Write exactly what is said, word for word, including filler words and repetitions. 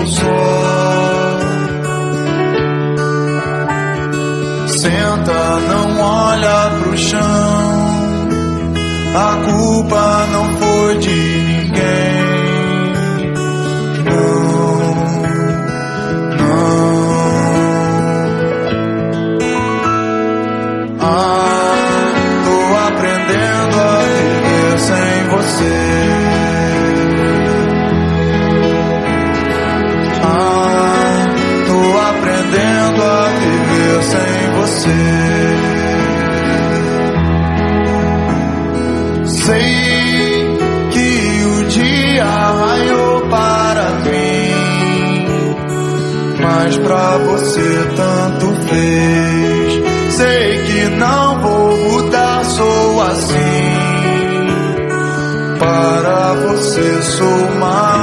estou só. Senta, não olha pro chão. A culpa não foi de ninguém. Não, não. Ah, tô aprendendo a viver sem você. Ah, tô aprendendo a viver sem você. Sei que o dia raiou para mim, mas pra você tanto fez. Sei que não vou mudar, sou assim. Para você sou mais.